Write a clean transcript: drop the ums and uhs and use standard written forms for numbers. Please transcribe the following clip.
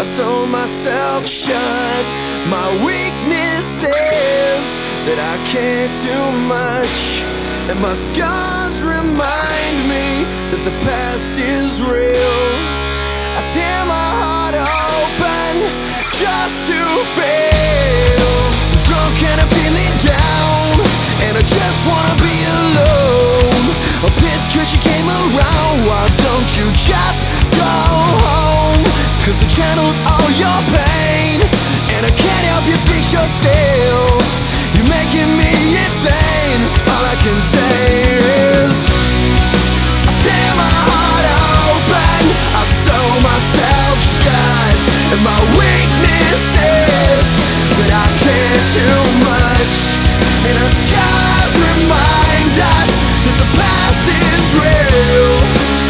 sew myself shut. My weakness is that I can't do much, and my scars remind me that the past is real. I tear my heart open just to fail. I'm drunk and I'm feeling down, and I just wanna be alone. I'm pissed 'cause you came around. Why don't you just go home? 'Cause I channeled all your pain, and I can't help you fix yourself. You're making me insane. All I can say is I tear my heart open, I sew myself shut, and my weakness